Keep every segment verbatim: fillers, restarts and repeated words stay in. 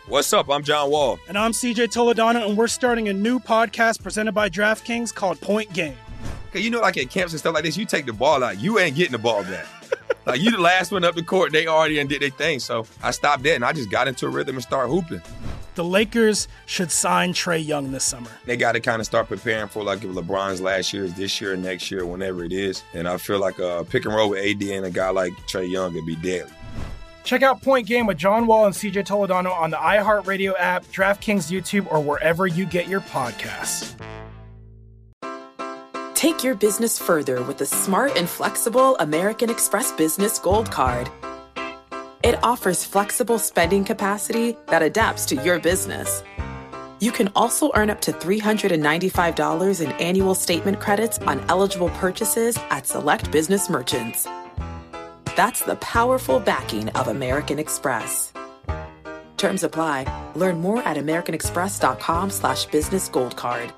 What's up? I'm John Wall. And I'm C J Toledano, and we're starting a new podcast presented by DraftKings called Point Game. Okay, you know, like at camps and stuff like this, you take the ball out, you ain't getting the ball back. Like, you the last one up the court, they already did their thing. So I stopped that, and I just got into a rhythm and started hooping. The Lakers should sign Trae Young this summer. They got to kind of start preparing for, like, if LeBron's last year is this year, next year, whenever it is. And I feel like a pick and roll with A D and a guy like Trae Young would be deadly. Check out Point Game with John Wall and C J Toledano on the iHeartRadio app, DraftKings YouTube, or wherever you get your podcasts. Take your business further with the smart and flexible American Express Business Gold Card. It offers flexible spending capacity that adapts to your business. You can also earn up to three hundred ninety-five dollars in annual statement credits on eligible purchases at select business merchants. That's the powerful backing of American Express. Terms apply. Learn more at americanexpress.com slash business gold card.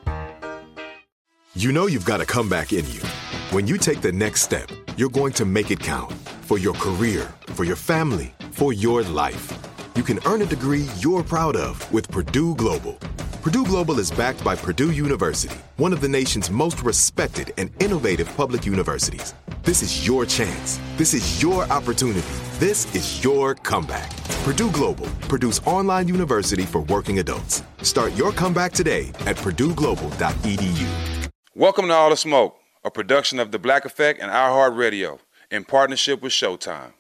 You know you've got a comeback in you. When you take the next step, you're going to make it count. For your career, for your family, for your life. You can earn a degree you're proud of with Purdue Global. Purdue Global is backed by Purdue University, one of the nation's most respected and innovative public universities. This is your chance. This is your opportunity. This is your comeback. Purdue Global, Purdue's online university for working adults. Start your comeback today at purdue global dot e d u. Welcome to All the Smoke, a production of The Black Effect and iHeartRadio in partnership with Showtime.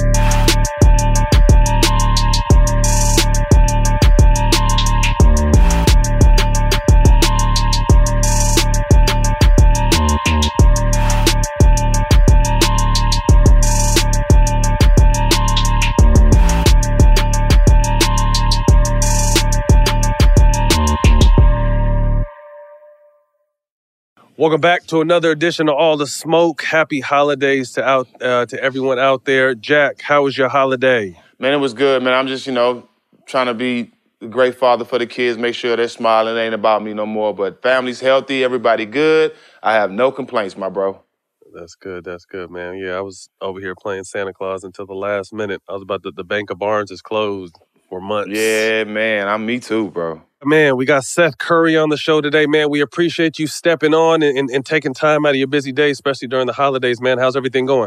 Welcome back to another edition of All the Smoke. Happy holidays to out uh, to everyone out there. Jack, how was your holiday? Man, it was good, man. I'm just, you know, trying to be a great father for the kids, make sure they're smiling. It ain't about me no more. But family's healthy, everybody good. I have no complaints, my bro. That's good. That's good, man. Yeah, I was over here playing Santa Claus until the last minute. I was about to, the Bank of Barnes is closed for months. Yeah, man. I'm me too, bro. Man, we got Seth Curry on the show today, man. We appreciate you stepping on and, and, and taking time out of your busy day, especially during the holidays, man. How's everything going?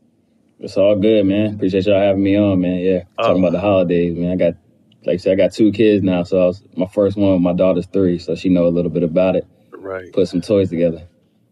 It's all good, man. Appreciate y'all having me on, man. Yeah, talking Oh. about the holidays, man. I got, like I said, I got two kids now, so I was, my first one, my daughter's three, so she know a little bit about it. Right. Put some toys together.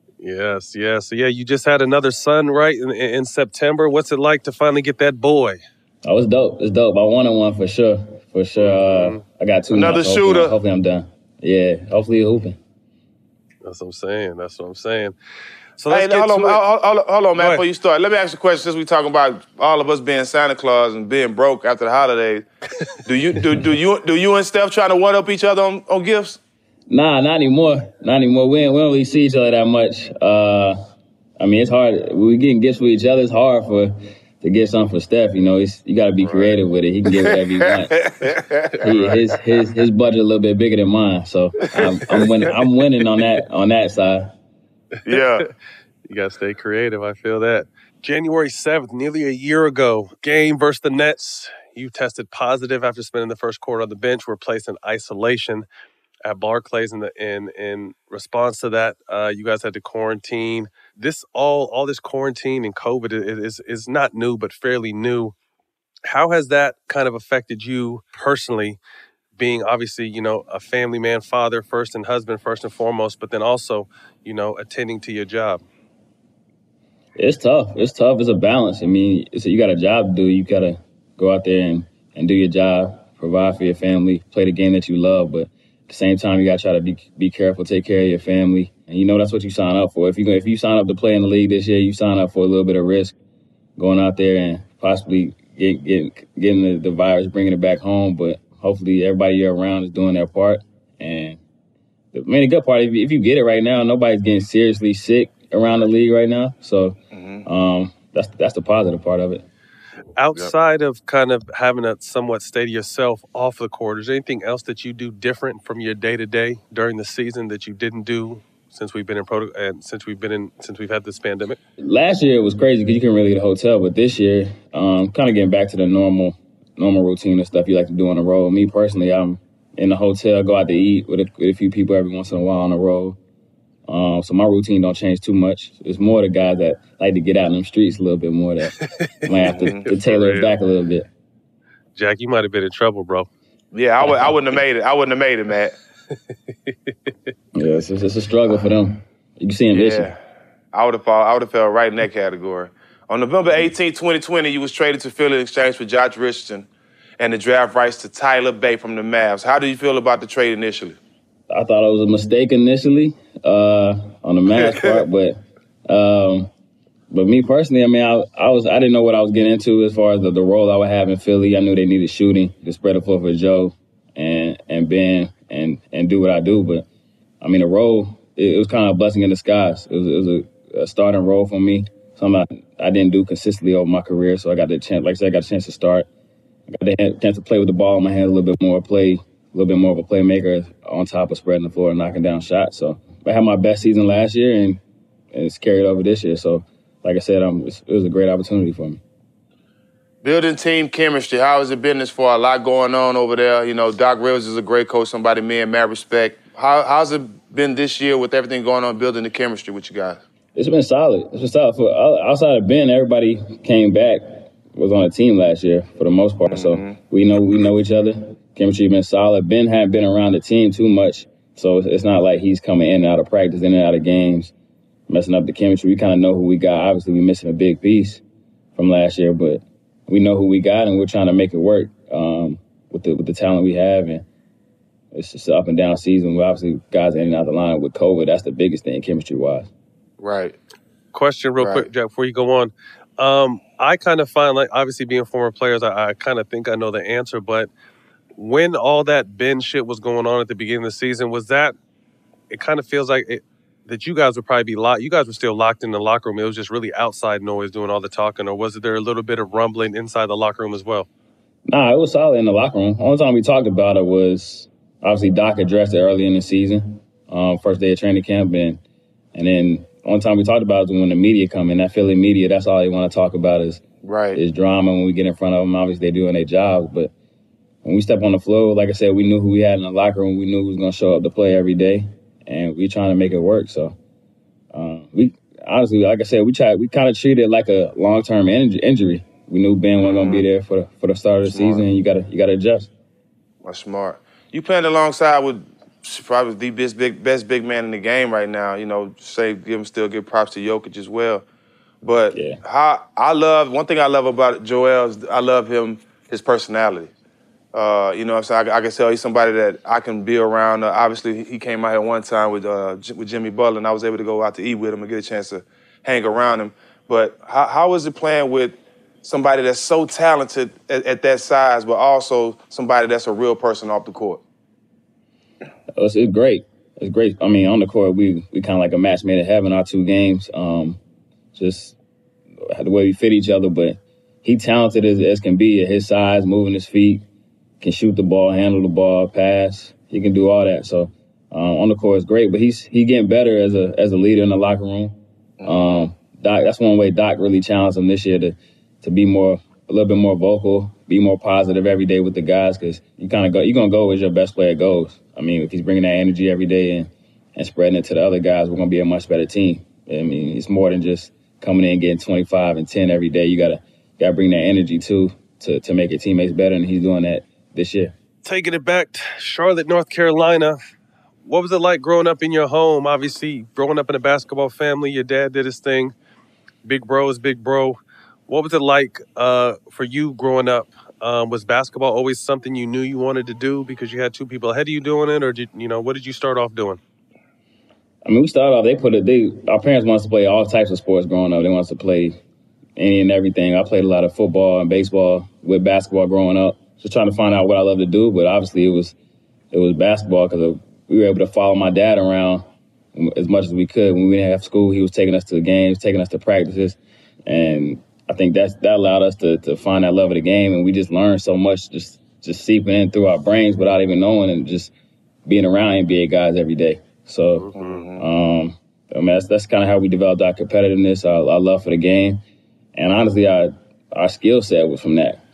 Yes, yes. So, yeah, you just had another son, right, in, in September. What's it like to finally get that boy? Oh, it's dope. It's dope. I wanted one for sure. For sure. Uh, I got two Another now, so hopefully- shooter. Hopefully I'm done. Yeah, hopefully hooping. That's what I'm saying. That's what I'm saying. So Hey, let's get hold on, to it. hold, hold, hold on, man, Go before you start. Let me ask you a question since we talking about all of us being Santa Claus and being broke after the holidays. do you do do you do you and Steph trying to one up each other on, on gifts? Nah, not anymore. Not anymore. We, ain't, we don't really see each other that much. Uh, I mean, it's hard. We getting gifts for each other. It's hard for to get something for Steph. You know, it's, you got to be creative with it. He can get whatever he wants. He, his his his budget a little bit bigger than mine, so I'm, I'm winning. I'm winning on that on that side. Yeah. You got to stay creative. I feel that. January seventh, nearly a year ago, game versus the Nets. You tested positive after spending the first quarter on the bench. Were placed in isolation at Barclays. In the in in response to that, uh, you guys had to quarantine. This all all this quarantine and COVID is, is is not new, but fairly new. How has that kind of affected you personally? Being obviously, you know, a family man, father first, and husband first and foremost, but then also, you know, attending to your job. It's tough. It's tough. It's a balance. I mean, it's a, you got a job to do. You got to go out there and, and do your job, provide for your family, play the game that you love. But at the same time, you got to try to be be careful, take care of your family. And you know that's what you sign up for. If you if you sign up to play in the league this year, you sign up for a little bit of risk, going out there and possibly get, get, getting the, the virus, bringing it back home. But hopefully everybody year around is doing their part. And the, I mean, the good part, if you, if you get it right now, nobody's getting seriously sick around the league right now. So um, that's that's the positive part of it. Outside of kind of having to somewhat stay to yourself off the court, is there anything else that you do different from your day to day during the season that you didn't do since we've been in proto- and since we've been in since we've had this pandemic? Last year it was crazy because you couldn't really get a hotel, but this year, um, kind of getting back to the normal normal routine and stuff you like to do on the road. Me personally, I'm in the hotel, go out to eat with a, with a few people every once in a while on the road. Um, so my routine don't change too much. It's more the guys that like to get out in them streets a little bit more that might have to, to tailor it back a little bit. Jack, you might have been in trouble, bro. Yeah, I, w- I wouldn't have made it. I wouldn't have made it, Matt. Yeah, it's, it's a struggle for them. You can see them yeah. itching. I would have fall, I would have fell right in that category. On November eighteenth, twenty twenty, you was traded to Philly in exchange for Josh Richardson and the draft rights to Tyler Bay from the Mavs. How do you feel about the trade initially? I thought it was a mistake initially uh, on the Mavs part, but um, but me personally, I mean, I, I was I didn't know what I was getting into as far as the, the role I would have in Philly. I knew they needed shooting to spread the floor for Joe and and Ben and and do what I do. But I mean, the role it, it was kind of a blessing in disguise. It was it was a, a starting role for me. Something I, I didn't do consistently over my career, so I got the chance. Like I said, I got a chance to start. I got the chance to play with the ball in my hands a little bit more, play a little bit more of a playmaker on top of spreading the floor and knocking down shots. So I had my best season last year, and, and it's carried over this year. So, like I said, um, it was a great opportunity for me. Building team chemistry, how has it been this far? A lot going on over there. You know, Doc Rivers is a great coach, somebody me and Matt respect. How, how's it been this year with everything going on, building the chemistry with you guys? It's been solid. It's been solid. For, outside of Ben, everybody came back, was on the team last year for the most part. Mm-hmm. So we know we know each other. Chemistry been solid. Ben hadn't been around the team too much, so it's not like he's coming in and out of practice, in and out of games, messing up the chemistry. We kind of know who we got. Obviously, we're missing a big piece from last year, but we know who we got, and we're trying to make it work um, with the with the talent we have. And it's just an up and down season. We obviously guys in and out the line with COVID. That's the biggest thing chemistry wise. Right. Question real right. quick, Jack, before you go on. Um, I kind of find, like, obviously being former players, I, I kind of think I know the answer, but when all that Ben shit was going on at the beginning of the season, was that, it kind of feels like it, that you guys would probably be locked, you guys were still locked in the locker room. It was just really outside noise doing all the talking, or was there a little bit of rumbling inside the locker room as well? Nah, it was solid in the locker room. Only time we talked about it was, obviously Doc addressed it early in the season, um, first day of training camp, and, and then one time we talked about it when the media come in, that Philly media, that's all they want to talk about is, right. is drama when we get in front of them. Obviously, they're doing their jobs, but when we step on the floor, like I said, we knew who we had in the locker room. We knew who was going to show up to play every day, and we trying to make it work. So, um, we honestly, like I said, we tried. We kind of treated it like a long-term in- injury. We knew Ben wasn't going to be there for the, for the start of the Smart. season, and you got to you got to adjust. That's smart. You playing alongside with probably the best big, best big man in the game right now. You know, say give him still give props to Jokic as well. But yeah. how I love one thing I love about Joel is I love him his personality. Uh, you know what I'm saying? I, I can tell he's somebody that I can be around. Uh, obviously, he came out here one time with uh, with Jimmy Butler, and I was able to go out to eat with him and get a chance to hang around him. But how, how is it playing with somebody that's so talented at, at that size, but also somebody that's a real person off the court? It's, it's great. It's great. I mean, on the court, we we kind of like a match made in heaven, our two games. Um, just the way we fit each other. But he talented as, as can be at his size, moving his feet, can shoot the ball, handle the ball, pass. He can do all that. So um, on the court, it's great. But he's he getting better as a as a leader in the locker room. Um, Doc, that's one way Doc really challenged him this year to to be more a little bit more vocal, be more positive every day with the guys, because you kind of go you're gonna go as your best player goes. I mean, if he's bringing that energy every day and, and spreading it to the other guys, we're gonna be a much better team. I mean, it's more than just coming in and getting twenty-five and ten every day. You gotta gotta bring that energy too to to make your teammates better, and he's doing that this year. Taking it back to Charlotte, North Carolina, what was it like growing up in your home? Obviously, growing up in a basketball family, your dad did his thing. Big bro is big bro. What was it like uh, for you growing up? Um, was basketball always something you knew you wanted to do because you had two people ahead of you doing it, or did you know what did you start off doing? I mean, we started off. They put it. They our parents wanted us to play all types of sports growing up. They wanted us to play any and everything. I played a lot of football and baseball with basketball growing up. Just trying to find out what I love to do, but obviously it was it was basketball because we were able to follow my dad around as much as we could. When we didn't have school, he was taking us to the games, taking us to practices, and I think that's, that allowed us to to find that love of the game, and we just learned so much just, just seeping in through our brains without even knowing, and just being around N B A guys every day. So mm-hmm. um, I mean, that's, that's kind of how we developed our competitiveness, our, our love for the game. And honestly, our, our skill set was from that.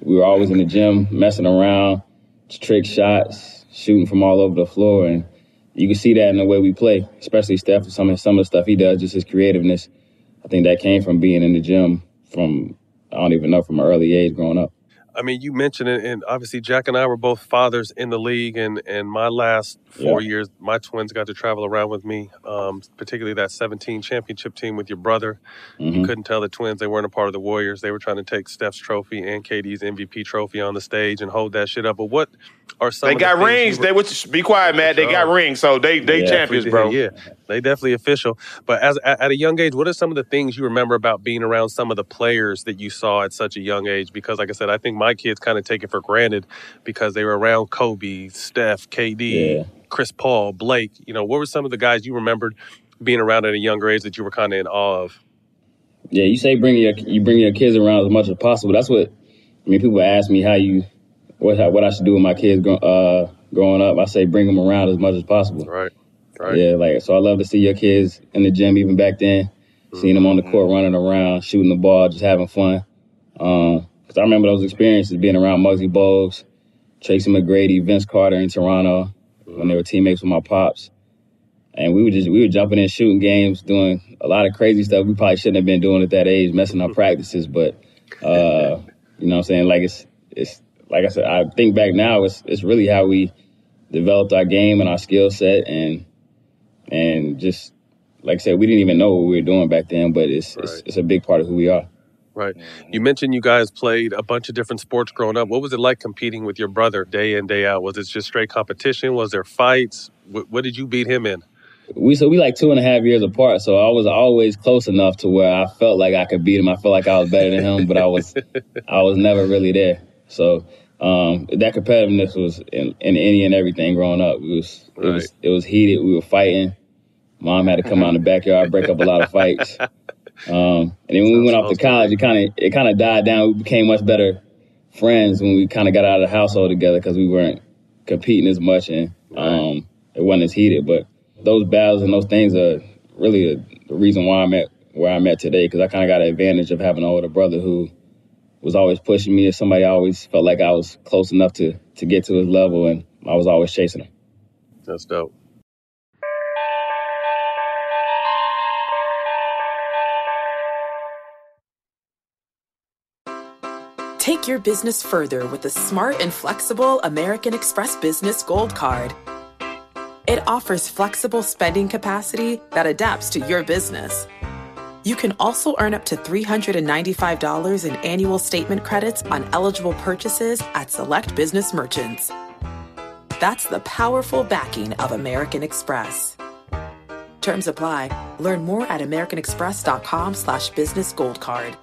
we were always in the gym, messing around, trick shots, shooting from all over the floor. And you can see that in the way we play, especially Steph, some of, some of the stuff he does, just his creativeness. I think that came from being in the gym from, I don't even know, from an early age growing up. I mean, you mentioned it, and obviously Jack and I were both fathers in the league, and, and my last four yeah. years, my twins got to travel around with me, um, particularly that seventeen championship team with your brother. Mm-hmm. You couldn't tell the twins they weren't a part of the Warriors. They were trying to take Steph's trophy and K D's M V P trophy on the stage and hold that shit up. But what are some they of got the rings. Were, they would be quiet, man. They got rings, so they they yeah, champions, bro. Yeah, they definitely official. But as at a young age, what are some of the things you remember about being around some of the players that you saw at such a young age? Because, like I said, I think my kids kind of take it for granted because they were around Kobe, Steph, K D, yeah. Chris Paul, Blake. You know, what were some of the guys you remembered being around at a younger age that you were kind of in awe of? Yeah, you say bring your you bring your kids around as much as possible. That's what I mean. People ask me how you what what I should do with my kids uh, growing up. I say bring them around as much as possible. Right, right. Yeah, like so. I love to see your kids in the gym even back then, mm-hmm. seeing them on the court running around, shooting the ball, just having fun. Um, I remember those experiences being around Muggsy Bogues, Tracy McGrady, Vince Carter in Toronto mm-hmm. when they were teammates with my pops. And we were just we were jumping in shooting games, doing a lot of crazy stuff we probably shouldn't have been doing at that age, messing up practices. But uh, you know what I'm saying? Like it's it's like I said, I think back now it's it's really how we developed our game and our skill set and and just like I said, we didn't even know what we were doing back then, but it's right. it's, it's a big part of who we are. Right. You mentioned you guys played a bunch of different sports growing up. What was it like competing with your brother day in, day out? Was it just straight competition? Was there fights? What, what did you beat him in? We so we like two and a half years apart, so I was always close enough to where I felt like I could beat him. I felt like I was better than him, but I was I was never really there. So um, that competitiveness was in, in any and everything growing up. It was it right. was it was heated. We were fighting. Mom had to come out in the backyard, break up a lot of fights. Um, and then when we went off to college, it kind of it kind of died down. We became much better friends when we kind of got out of the household together because we weren't competing as much and um, it wasn't as heated. But those battles and those things are really a, the reason why I'm at where I'm at today because I kind of got an advantage of having an older brother who was always pushing me. As somebody I always felt like I was close enough to to get to his level, and I was always chasing him. That's dope. Take your business further with the smart and flexible American Express Business Gold Card. It offers flexible spending capacity that adapts to your business. You can also earn up to three hundred ninety-five dollars in annual statement credits on eligible purchases at select business merchants. That's the powerful backing of American Express. Terms apply. Learn more at americanexpress.com slash business gold card.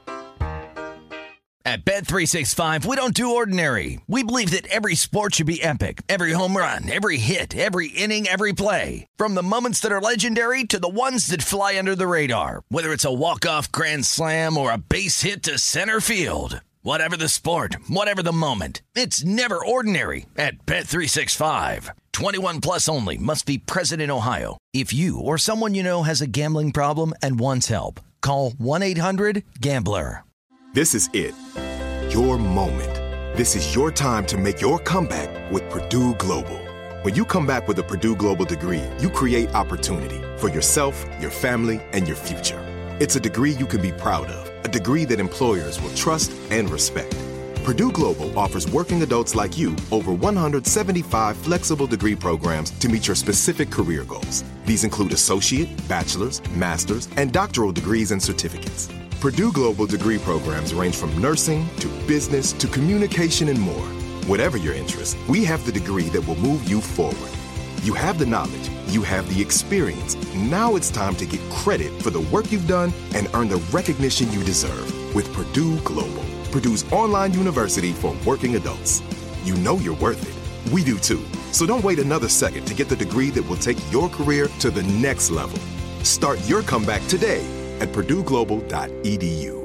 At Bet three sixty-five, we don't do ordinary. We believe that every sport should be epic. Every home run, every hit, every inning, every play. From the moments that are legendary to the ones that fly under the radar. Whether it's a walk-off grand slam or a base hit to center field. Whatever the sport, whatever the moment. It's never ordinary at Bet three sixty-five. twenty-one plus only. Must be present in Ohio. If you or someone you know has a gambling problem and wants help, call one eight hundred gambler. This is it. Your moment. This is your time to make your comeback with Purdue Global. When you come back with a Purdue Global degree, you create opportunity for yourself, your family, and your future. It's a degree you can be proud of, a degree that employers will trust and respect. Purdue Global offers working adults like you over one hundred seventy-five flexible degree programs to meet your specific career goals. These include associate, bachelor's, master's, and doctoral degrees and certificates. Purdue Global degree programs range from nursing to business to communication and more. Whatever your interest, we have the degree that will move you forward. You have the knowledge, you have the experience. Now it's time to get credit for the work you've done and earn the recognition you deserve with Purdue Global, Purdue's online university for working adults. You know you're worth it. We do too. So don't wait another second to get the degree that will take your career to the next level. Start your comeback today at purdue global dot e d u.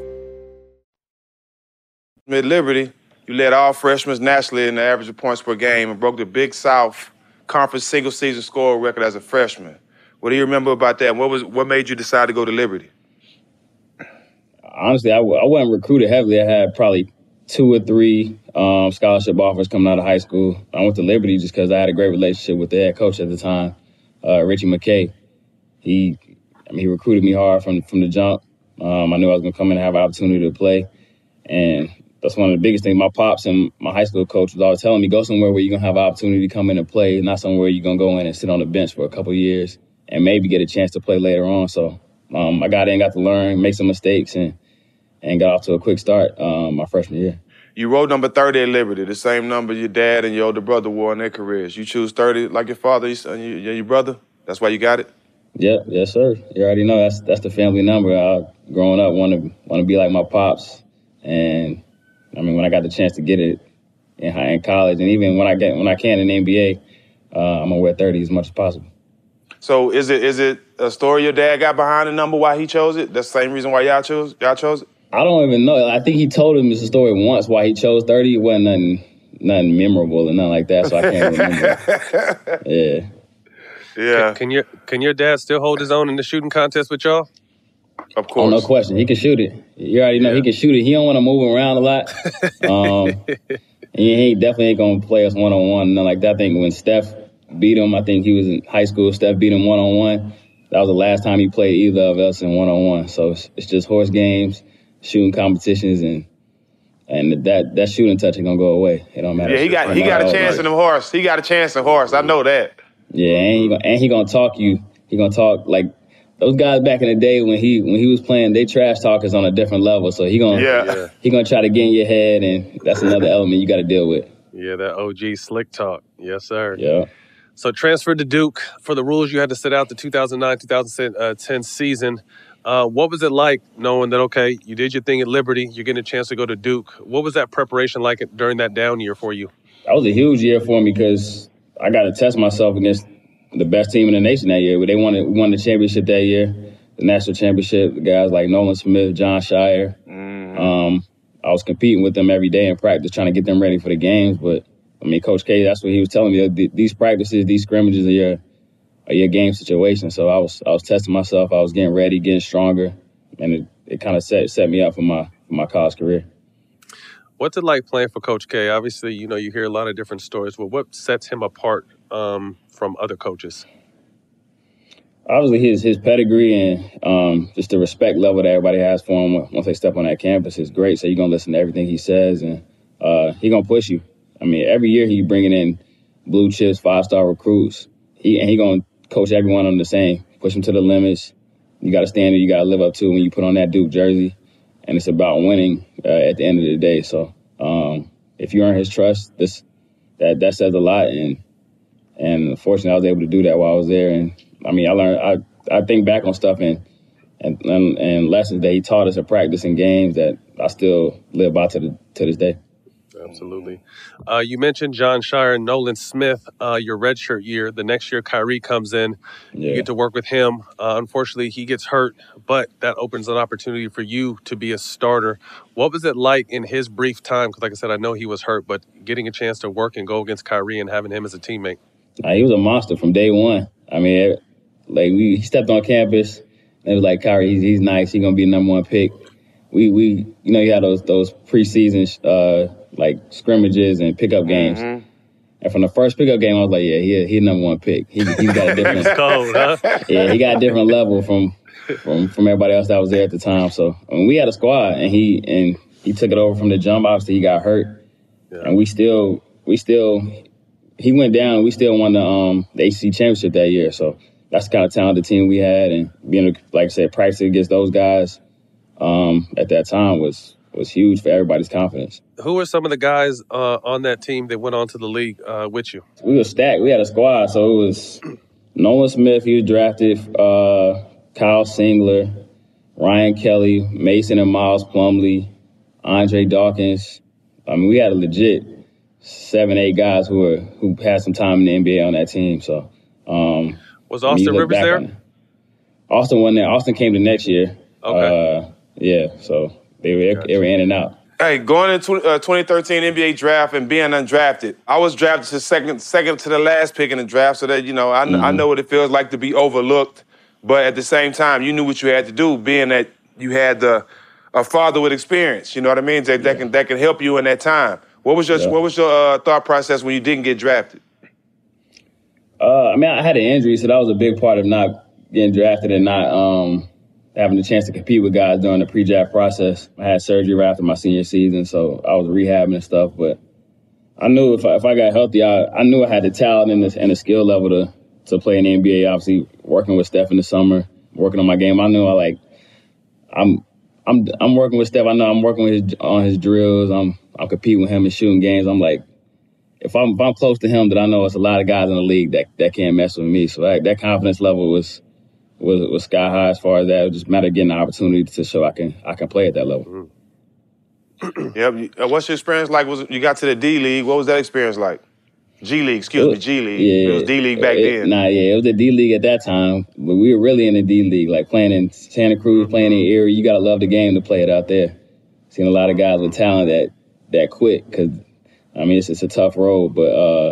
At Liberty, you led all freshmen nationally in the average of points per game and broke the Big South Conference single-season score record as a freshman. What do you remember about that? What was what made you decide to go to Liberty? Honestly, I, I wasn't recruited heavily. I had probably two or three um, scholarship offers coming out of high school. I went to Liberty just because I had a great relationship with the head coach at the time, uh, Richie McKay. He, I mean, he recruited me hard from from the jump. Um, I knew I was going to come in and have an opportunity to play, and that's one of the biggest things. My pops and my high school coach was always telling me, go somewhere where you're going to have an opportunity to come in and play, not somewhere you're going to go in and sit on the bench for a couple of years and maybe get a chance to play later on. So um, I got in, got to learn, make some mistakes, and and got off to a quick start um, my freshman year. You wrote number thirty at Liberty, the same number your dad and your older brother wore in their careers. You choose thirty like your father and your, your brother? That's why you got it? Yeah, yes, sir. You already know that's that's the family number. I, growing up, want to want to be like my pops, and I mean when I got the chance to get it in high in college, and even when I get when I can in the N B A, uh, I'm gonna wear thirty as much as possible. So is it is it a story your dad got behind the number why he chose it? That's the same reason why y'all chose y'all chose it? I don't even know. I think he told him the story once why he chose thirty. It wasn't nothing nothing memorable or nothing like that, so I can't remember. Yeah. Yeah. Can, can your can your dad still hold his own in the shooting contest with y'all? Of course. Oh, no question. He can shoot it. You already know yeah. he can shoot it. He don't want to move around a lot. Um, he, he definitely ain't going to play us one-on-one, nothing like that. I think when Steph beat him, I think he was in high school, Steph beat him one-on-one. That was the last time he played either of us in one-on-one. So it's, it's just horse games, shooting competitions, and and that that shooting touch ain't going to go away. It don't matter. Yeah, he got he got a chance in them horse. He got a chance in horse. I know that. Yeah, and he, and he gonna talk you. He gonna talk like those guys back in the day when he when he was playing. They trash talkers on a different level. So he gonna yeah. Yeah. he gonna try to get in your head, and that's another element you got to deal with. Yeah, that O G slick talk. Yes, sir. Yeah. So transferred to Duke. For the rules, you had to sit out the two thousand nine two thousand ten season. Uh, what was it like knowing that, okay, you did your thing at Liberty, you're getting a chance to go to Duke? What was that preparation like during that down year for you? That was a huge year for me because I got to test myself against the best team in the nation that year. They won, it, won the championship that year, the national championship. The guys like Nolan Smith, John Shire. Mm. Um, I was competing with them every day in practice, trying to get them ready for the games. But, I mean, Coach K, that's what he was telling me. These practices, these scrimmages are your, are your game situation. So I was I was testing myself. I was getting ready, getting stronger. And it, it kind of set set me up for my for my college career. What's it like playing for Coach K? Obviously, you know, you hear a lot of different stories. But what sets him apart um, from other coaches? Obviously, his his pedigree and um, just the respect level that everybody has for him once they step on that campus is great. So you're going to listen to everything he says, and uh, he's going to push you. I mean, every year he's bringing in blue chips, five-star recruits. He And he's going to coach everyone on the same, push them to the limits. You got a standard you got to live up to when you put on that Duke jersey. And it's about winning uh, at the end of the day. So um, if you earn his trust, this that that says a lot. And and unfortunately, I was able to do that while I was there. And I mean, I learned. I, I think back on stuff and, and and and lessons that he taught us at practice and games that I still live by to the to this day. Absolutely. Uh, you mentioned John Shire and Nolan Smith, uh, your redshirt year. The next year, Kyrie comes in. Yeah. You get to work with him. Uh, unfortunately, he gets hurt, but that opens an opportunity for you to be a starter. What was it like in his brief time? Because like I said, I know he was hurt, but getting a chance to work and go against Kyrie and having him as a teammate. Uh, he was a monster from day one. I mean, like we he stepped on campus, and it was like, Kyrie, he's, he's nice. He's going to be the number one pick. We, we, you know, you had those those preseason uh, like scrimmages and pickup games. Mm-hmm. And from the first pickup game, I was like, yeah, he he number one pick. He he's got a different cold, huh? Yeah, he got a different level from from from everybody else that was there at the time. So I mean, we had a squad, and he and he took it over from the jump. Obviously, he got hurt, yeah. and we still we still he went down. We still won the um the A C C championship that year. So that's the kind of talented team we had, and being like I said, practicing against those guys. Um, at that time was was huge for everybody's confidence. Who were some of the guys uh, on that team that went on to the league uh, with you? We were stacked. We had a squad, so it was Nolan Smith, he was drafted, uh, Kyle Singler, Ryan Kelly, Mason and Miles Plumlee, Andre Dawkins. I mean, we had a legit seven, eight guys who were who had some time in the N B A on that team. So um, was Austin I mean, Rivers there? Austin wasn't there. Austin came the next year. Okay. Uh, Yeah, so they were gotcha. they were in and out. Hey, going into uh, twenty thirteen N B A draft and being undrafted, I was drafted to second second to the last pick in the draft, so that you know I, mm-hmm. I know what it feels like to be overlooked. But at the same time, you knew what you had to do, being that you had the a father with experience. You know what I mean? That, that Yeah. can that can help you in that time. What was your Yeah. What was your uh, thought process when you didn't get drafted? Uh, I mean, I had an injury, so that was a big part of not getting drafted and not um, having the chance to compete with guys during the pre-draft process. I had surgery right after my senior season, so I was rehabbing and stuff. But I knew if I, if I got healthy, I, I knew I had the talent and the, and the skill level to to play in the N B A. Obviously, working with Steph in the summer, working on my game, I knew I like I'm I'm I'm working with Steph. I know I'm working with his, on his drills. I'm I'm competing with him and shooting games. I'm like, if I'm if I'm close to him, then I know it's a lot of guys in the league that, that can't mess with me. So that, that confidence level was was was sky high as far as that. It just mattered getting the opportunity to show I can I can play at that level. Yep. Uh, What's your experience like? Was you got to the D League? What was that experience like? G League, excuse It- me, G League. Yeah, It was D League back it- then. Nah, yeah, it was the D League at that time, but we were really in the D League, like playing in Santa Cruz, playing in Erie. You gotta love the game to play it out there. Seen a lot of guys with talent that that quit because I mean it's it's a tough road, but uh,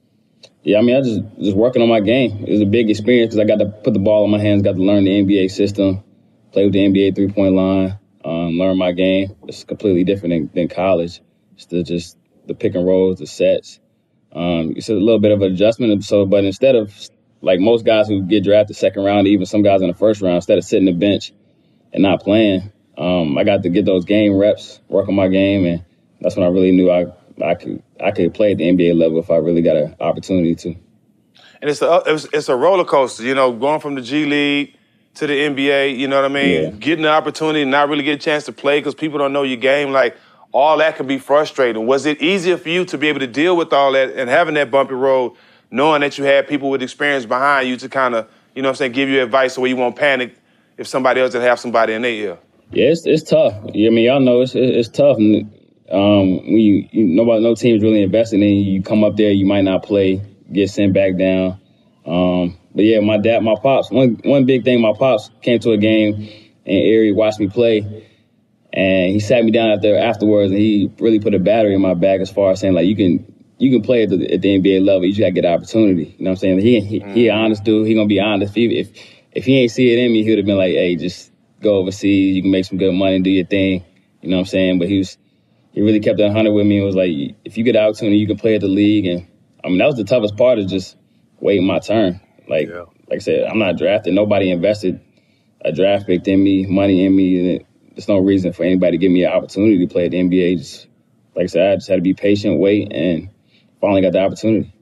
yeah, I mean I just just working on my game. It was a big experience because I got to put the ball in my hands, got to learn the N B A system, play with the N B A three point line, um, learn my game. It's completely different than, than college. It's the, just the pick and rolls, the sets. Um, it's a little bit of an adjustment. So, but instead of like most guys who get drafted second round, even some guys in the first round, instead of sitting the bench and not playing, um, I got to get those game reps, work on my game, and that's when I really knew I I could I could play at the N B A level if I really got an opportunity to. And it's a it's, it's a roller coaster, you know, going from the G League to the N B A. You know what I mean? Yeah. Getting the opportunity and not really get a chance to play because people don't know your game. Like all that can be frustrating. Was it easier for you to be able to deal with all that and having that bumpy road, knowing that you had people with experience behind you to kind of, you know what I'm saying, give you advice so you won't panic if somebody else didn't have somebody in their ear? Yeah, it's it's tough. I mean, y'all know it's it's tough. And, um, when you, you nobody, no team's really investing in you. You come up there, you might not play, get sent back down. Um, but yeah, my dad, my pops. One one big thing, my pops came to a game in Erie, watched me play, and he sat me down out there afterwards, and he really put a battery in my back as far as saying like you can you can play at the, at the N B A level. You just gotta get the opportunity. You know what I'm saying? He he, he an honest dude. He gonna be honest. If he, if if he ain't see it in me, he would have been like, hey, just go overseas. You can make some good money, do your thing. You know what I'm saying? But he was he really kept it one hundred with me and was like, if you get the opportunity, you can play at the league. And I mean, that was the toughest part, is just waiting my turn. Like Yeah. like I said, I'm not drafted. Nobody invested a draft pick in me, money in me. And it, there's no reason for anybody to give me an opportunity to play at the N B A. Just like I said, I just had to be patient, wait, and finally got the opportunity.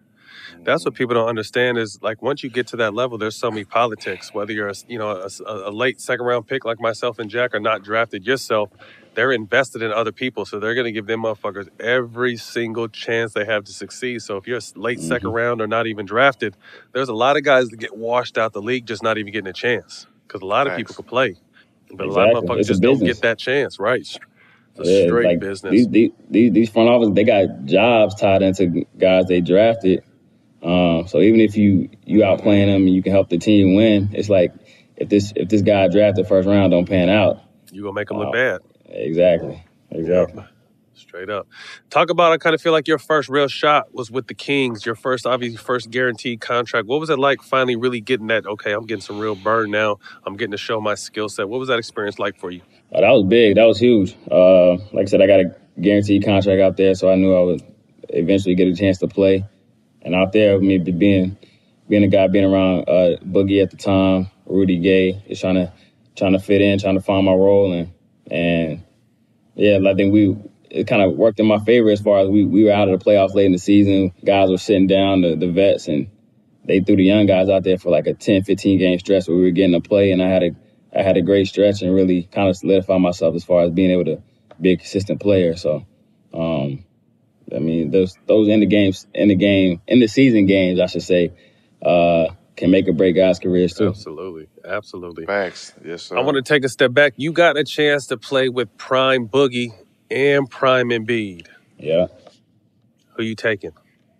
That's what people don't understand is like once you get to that level, there's so many politics. Whether you're a, you know a, a late second round pick like myself and Jack are not drafted yourself, they're invested in other people, so they're going to give them motherfuckers every single chance they have to succeed. So if you're a late Mm-hmm. second round or not even drafted, there's a lot of guys that get washed out the league just not even getting a chance because a lot of Facts. people can play, but a lot of Exactly. motherfuckers It's a just don't business. get that chance. Right? It's a Yeah, straight like, business. These, these these these front office, they got jobs tied into guys they drafted. Um, so even if you you outplaying them and you can help the team win, it's like if this if this guy drafted first round don't pan out. You gonna make them look Uh, bad. Exactly. Exactly. Straight up. Talk about, I kind of feel like your first real shot was with the Kings, your first, obviously, first guaranteed contract. What was it like finally really getting that, okay, I'm getting some real burn now. I'm getting to show my skill set. What was that experience like for you? Oh, that was big. That was huge. Uh, like I said, I got a guaranteed contract out there, so I knew I would eventually get a chance to play. And out there, me being being a guy being around uh, Boogie at the time, Rudy Gay, just trying to trying to fit in, trying to find my role, and and yeah, I think we it kind of worked in my favor as far as we, we were out of the playoffs late in the season. Guys were sitting down, the, the vets, and they threw the young guys out there for like a ten, fifteen game stretch where we were getting to play, and I had a I had a great stretch and really kind of solidified myself as far as being able to be a consistent player. So, um, I mean, those those in the games, in the game, in the season games, I should say, uh, can make or break guys' careers too. Absolutely. Absolutely. Facts. Yes, sir. I want to take a step back. You got a chance to play with Prime Boogie and Prime Embiid. Yeah. Who you taking?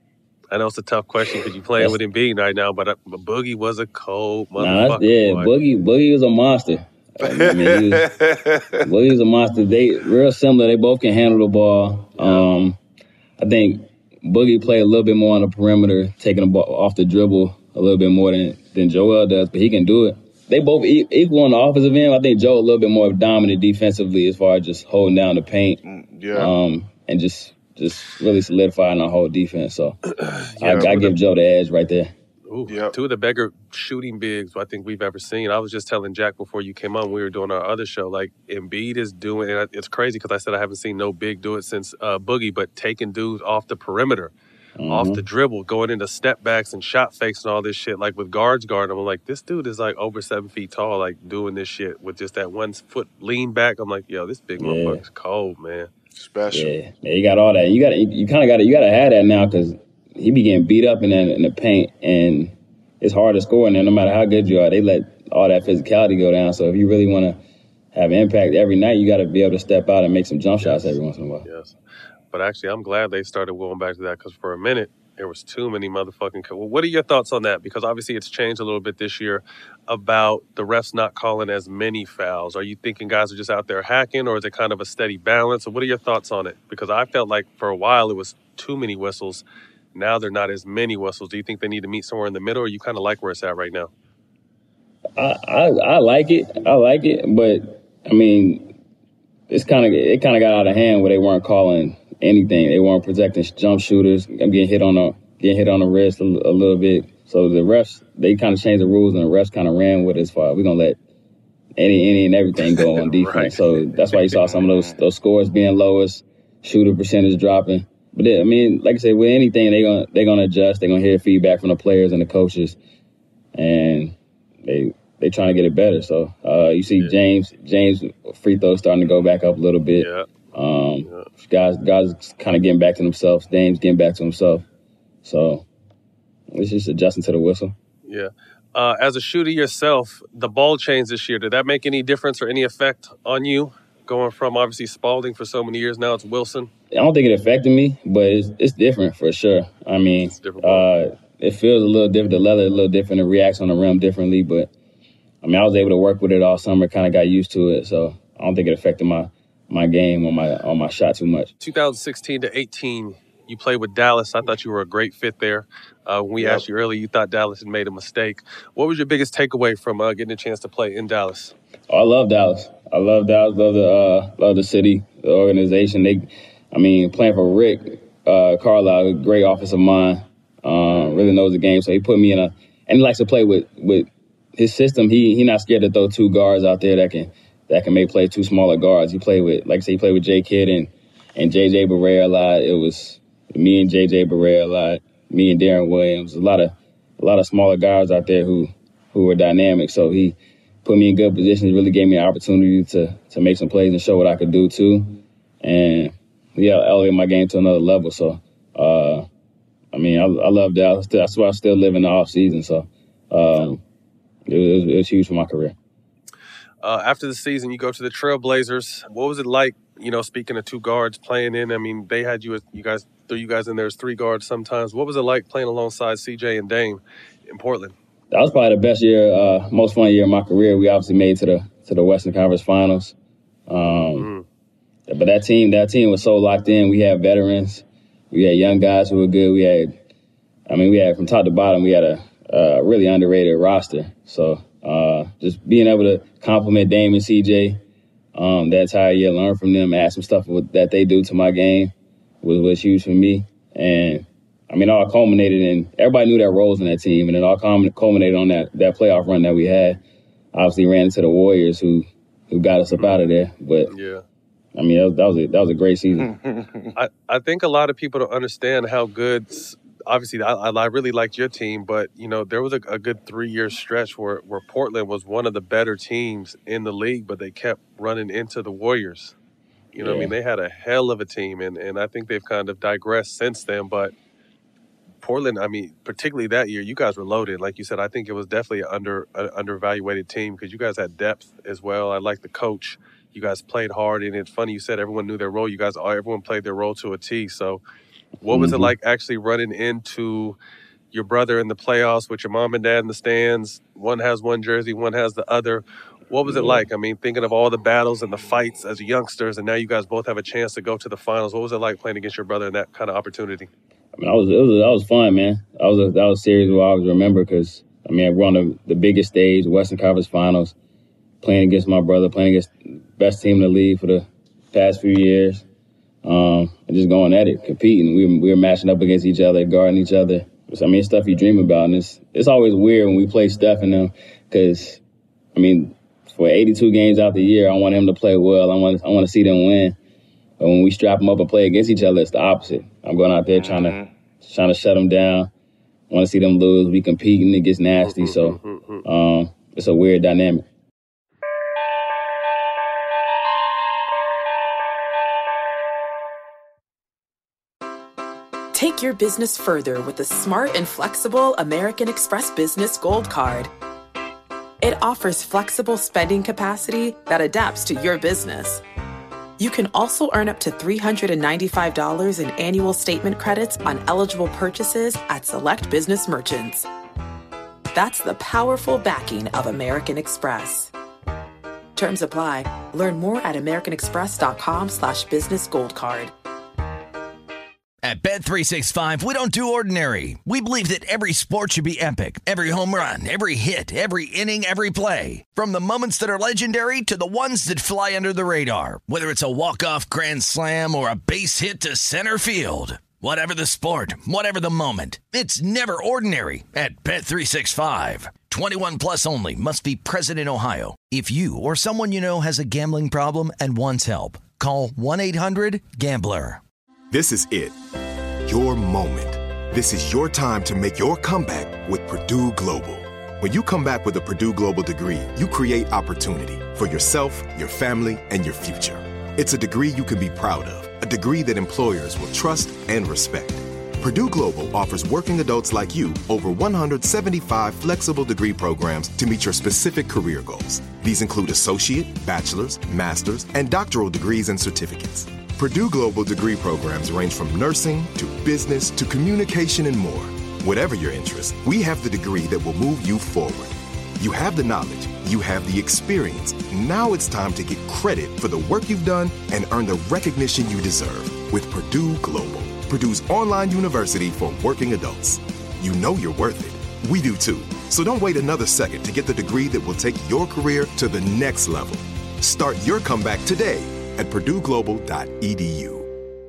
I know it's a tough question because you're playing with Embiid right now, but, uh, but Boogie was a cold Nah, motherfucker. that's, yeah, boy. Boogie Boogie was a monster. I mean, he was, Boogie was a monster. They real similar. They both can handle the ball. Um, I think Boogie played a little bit more on the perimeter, taking the ball off the dribble a little bit more than, than Joel does, but he can do it. they both e- equal on the offensive end. I think Joe a little bit more dominant defensively as far as just holding down the paint. Yeah. Um, and just just really solidifying our whole defense. So Yeah, I, I give Joe the edge right there. Ooh, Yep. Two of the bigger shooting bigs I think we've ever seen. I was just telling Jack before you came on, we were doing our other show, like Embiid is doing, and it's crazy because I said I haven't seen no big do it since uh, Boogie, but taking dudes off the perimeter, Mm-hmm. off the dribble, going into step backs and shot fakes and all this shit, like with guards guarding. I'm like, this dude is like over seven feet tall, like doing this shit with just that one foot lean back. I'm like, yo, this big Yeah. motherfucker's cold, man. Special. Yeah, yeah, you got all that. You got you, you kind of got to you got to have that now because he be getting beat up in the, in the paint, and it's hard to score in there. No matter how good you are, they let all that physicality go down. So if you really want to have impact every night, you got to be able to step out and make some jump shots every once in a while. Yes. But actually, I'm glad they started going back to that because for a minute, there was too many motherfucking... Co- well, what are your thoughts on that? Because obviously it's changed a little bit this year about the refs not calling as many fouls. Are you thinking guys are just out there hacking, or is it kind of a steady balance? Or what are your thoughts on it? Because I felt like for a while it was too many whistles. Now they're not as many whistles. Do you think they need to meet somewhere in the middle, or you kind of like where it's at right now? I, I I like it. I like it, but I mean, it's kind of it kind of got out of hand where they weren't calling anything. They weren't protecting jump shooters. I'm getting hit on the getting hit on the wrist a, a little bit. So the refs they kind of changed the rules, and the refs kind of ran with it as far we're gonna let any any and everything go on defense. Right. So that's why you saw some of those those scores being lowest, shooter percentage dropping. But they, I mean, like I said, with anything they gonna they gonna adjust. They're gonna hear feedback from the players and the coaches, and they they trying to get it better. So uh, you see Yeah. James James free throws starting to go back up a little bit. Yeah. Um, Yeah. Guys, guys, kind of getting back to themselves. Dame's getting back to himself. So it's just adjusting to the whistle. Yeah. Uh, as a shooter yourself, the ball change this year, did that make any difference or any effect on you? Going from obviously Spalding for so many years, now it's Wilson. I don't think it affected me, but it's it's different for sure. I mean, It's a different ball. uh, it feels a little different. The leather a little different. It reacts on the rim differently. But I mean, I was able to work with it all summer. Kind of got used to it, so I don't think it affected my my game or my on my shot too much. two thousand sixteen to eighteen, you played with Dallas. I thought you were a great fit there. Uh, when we Yep. asked you earlier, you thought Dallas had made a mistake. What was your biggest takeaway from uh, getting a chance to play in Dallas? Oh, I love Dallas. I love Dallas. Love the uh, love the city, the organization. They, I mean, playing for Rick uh, Carlisle, a great offensive mind. Um, really knows the game, so he put me in a. And he likes to play with with his system. He he not scared to throw two guards out there that can that can make play two smaller guards. He played with, like I say, he played with J Kidd and and J J Barea a lot. It was me and J J Barea a lot. Me and Darren Williams. A lot of a lot of smaller guards out there who who were dynamic. So he put me in good positions, really gave me an opportunity to to make some plays and show what I could do too. And yeah, elevated my game to another level. So uh, I mean, I, I love Dallas. That's why I still live in the off season. So um, it, was, it was huge for my career. Uh, after the season, you go to the Trailblazers. What was it like, you know, speaking of two guards playing in? I mean, they had you as you guys threw you guys in there as three guards sometimes. What was it like playing alongside C J and Dame in Portland? That was probably the best year, uh, most fun year of my career. We obviously made to the to the Western Conference Finals. Um, Mm. But that team, that team was so locked in. We had veterans, we had young guys who were good. We had, I mean, we had from top to bottom, we had a, a really underrated roster. So uh, just being able to compliment Dame and C J um, that entire year, learn from them, add some stuff with, that they do to my game was was huge for me. And I mean, it all culminated in, everybody knew their roles in that team, and it all culminated on that that playoff run that we had. Obviously ran into the Warriors who who got us up out of there. But, Yeah. I mean, that was, that was, a, that was a great season. I, I think a lot of people don't understand how good, obviously, I, I really liked your team, but, you know, there was a, a good three-year stretch where, where Portland was one of the better teams in the league, but they kept running into the Warriors. You know what I Yeah. mean? They had a hell of a team, and, and I think they've kind of digressed since then, but Portland, I mean, particularly that year, you guys were loaded. Like you said, I think it was definitely an under, an undervaluated team because you guys had depth as well. I like the coach. You guys played hard, and it's funny you said everyone knew their role. You guys, everyone played their role to a T. So what was it Mhm. like actually running into your brother in the playoffs with your mom and dad in the stands? One has one jersey, one has the other. What was it Yeah. like? I mean, thinking of all the battles and the fights as youngsters, and now you guys both have a chance to go to the finals. What was it like playing against your brother in that kind of opportunity? I mean, I was, it was, that was fun, man. That was a, that was a series where I always remember because I mean, we're on the, the biggest stage, Western Conference Finals, playing against my brother, playing against the best team in the league for the past few years, um, and just going at it, competing. We were, we were matching up against each other, guarding each other. So, I mean, it's stuff you dream about, and it's, it's always weird when we play Steph and them because, I mean, for eighty-two games out the year, I want him to play well. I want I want to see them win. But when we strap them up and play against each other, it's the opposite. I'm going out there trying to trying to shut them down. I want to see them lose. We competing. It gets nasty. So um, it's a weird dynamic. Take your business further with the smart and flexible American Express Business Gold Card. It offers flexible spending capacity that adapts to your business. You can also earn up to three hundred ninety-five dollars in annual statement credits on eligible purchases at select business merchants. That's the powerful backing of American Express. Terms apply. Learn more at americanexpress.com slash business gold card. At Bet three sixty-five, we don't do ordinary. We believe that every sport should be epic. Every home run, every hit, every inning, every play. From the moments that are legendary to the ones that fly under the radar. Whether it's a walk-off grand slam or a base hit to center field. Whatever the sport, whatever the moment. It's never ordinary at Bet three sixty-five. twenty-one plus only. Must be present in Ohio. If you or someone you know has a gambling problem and wants help, call one eight hundred gambler. This is it. Your moment. This is your time to make your comeback with Purdue Global. When you come back with a Purdue Global degree, you create opportunity for yourself, your family, and your future. It's a degree you can be proud of, a degree that employers will trust and respect. Purdue Global offers working adults like you over one hundred seventy-five flexible degree programs to meet your specific career goals. These include associate, bachelor's, master's, and doctoral degrees and certificates. Purdue Global degree programs range from nursing to business to communication and more. Whatever your interest, we have the degree that will move you forward. You have the knowledge, you have the experience. Now it's time to get credit for the work you've done and earn the recognition you deserve with Purdue Global, Purdue's online university for working adults. You know you're worth it. We do too. So don't wait another second to get the degree that will take your career to the next level. Start your comeback today at purdue global dot e d u.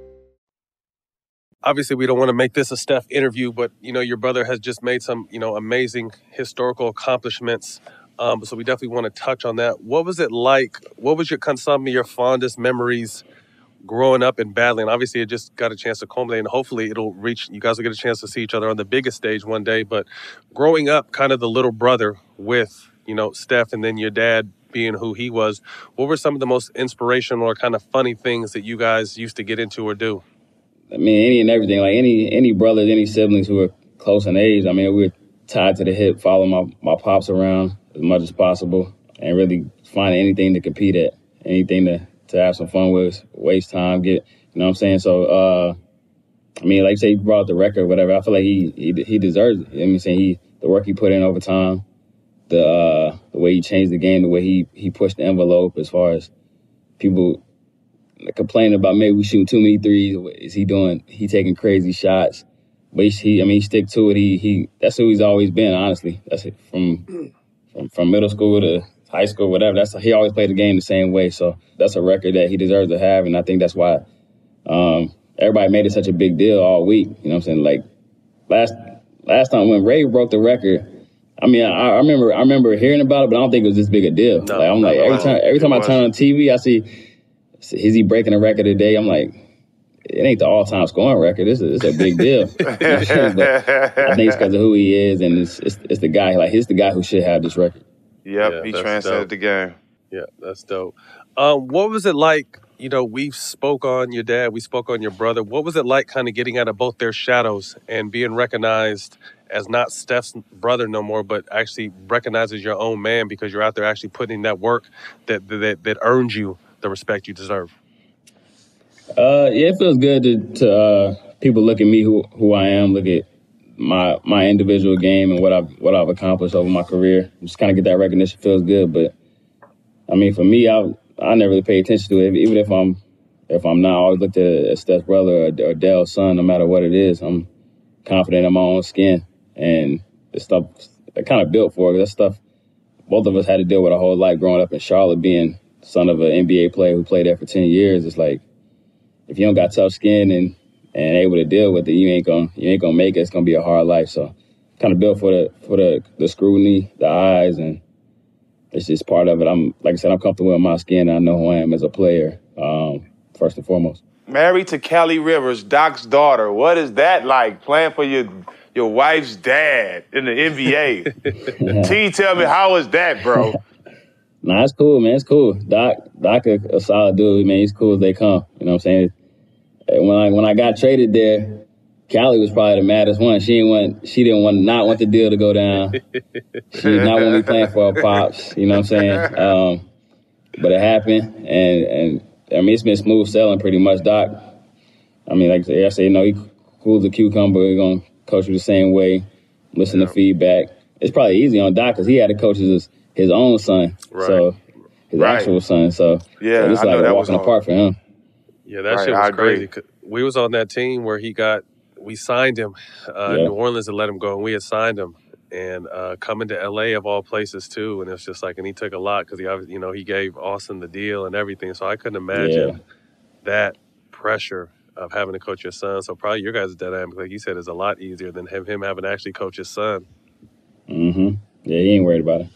Obviously, we don't want to make this a Steph interview, but, you know, your brother has just made some, you know, amazing historical accomplishments. Um, so we definitely want to touch on that. What was it like? What was your kind of some of your fondest memories growing up and battling? Obviously, it just got a chance to culminate, and hopefully it'll reach, you guys will get a chance to see each other on the biggest stage one day. But growing up, kind of the little brother with, you know, Steph, and then your dad being who he was, what were some of the most inspirational or kind of funny things that you guys used to get into or do? I mean, any and everything. Like any any brothers, any siblings who were close in age, I mean, we were tied to the hip, following my, my pops around as much as possible, and really finding anything to compete at, anything to, to have some fun with, waste time, get, you know what I'm saying? So, uh, I mean, like you say, he brought the record, whatever. I feel like he he, he deserves it. You know what I'm saying? He, the work he put in over time, the uh, the way he changed the game, the way he, he pushed the envelope as far as people complaining about maybe we shooting too many threes. Is he doing, he taking crazy shots? But he, I mean, he stick to it. He, he, that's who he's always been, honestly. That's it. From, from, from middle school to high school, whatever. That's, he always played the game the same way. So that's a record that he deserves to have. And I think that's why um, everybody made it such a big deal all week. You know what I'm saying? Like last, last time when Ray broke the record, I mean, I, I remember, I remember hearing about it, but I don't think it was this big a deal. No, like, I'm like, every time, every time I turn on T V, I see, is he breaking a record today? I'm like, it ain't the all-time scoring record. It's a, it's a big deal. But I think it's because of who he is, and it's, it's it's the guy. Like, he's the guy who should have this record. Yep, yeah, he transcended the game. Yeah, that's dope. Um, what was it like? You know, we spoke on your dad, we spoke on your brother. What was it like kind of getting out of both their shadows and being recognized as not Steph's brother no more, but actually recognized as your own man because you're out there actually putting in that work that that, that earned you the respect you deserve? Uh, yeah, it feels good to, to uh, people look at me who who I am, look at my my individual game and what I've what I've accomplished over my career. Just kind of get that recognition feels good. But I mean, for me, I I never really pay attention to it. Even if I'm if I'm not, I always looked at as Steph's brother or, or Dell's son. No matter what it is, I'm confident in my own skin, and the stuff they're kind of built for it. That stuff both of us had to deal with our whole life growing up in Charlotte, being son of an N B A player who played there for ten years. It's like, if you don't got tough skin and, and able to deal with it, you ain't gonna you ain't gonna make it. It's gonna be a hard life. So kind of built for the for the, the scrutiny, the eyes, and it's just part of it. I'm like I said, I'm comfortable in my skin. And I know who I am as a player, um, first and foremost. Married to Kelly Rivers, Doc's daughter. What is that like, playing for your your wife's dad in the N B A? T, tell me, how was that, bro? Nah, it's cool, man. It's cool. Doc, Doc, a, a solid dude, man. He's cool as they come. You know what I'm saying? When I when I got traded there, Callie was probably the maddest one. She didn't want she didn't want not want the deal to go down. She did not want me playing for her pops. You know what I'm saying? Um, but it happened, and and I mean it's been smooth sailing pretty much. Doc, I mean, like I say, I say, you know, he cool as a cucumber. We're gonna coach you the same way. Listen yeah. to feedback. It's probably easy on Doc because he had to coach his his own son, right. so his right. actual son. So yeah, so it's I like know that a walking was apart for him. Yeah, that right, shit was I crazy. agree. We was on that team where he got, we signed him. Uh, yeah. New Orleans had let him go, and we had signed him. And uh, coming to L A of all places too, and it's just like, and he took a lot because he, obviously, you know, he gave Austin the deal and everything. So I couldn't imagine yeah. that pressure of having to coach your son. So probably your guys' dynamic, like you said, is a lot easier than him, him having to actually coach his son. Mm-hmm. Yeah, he ain't worried about it.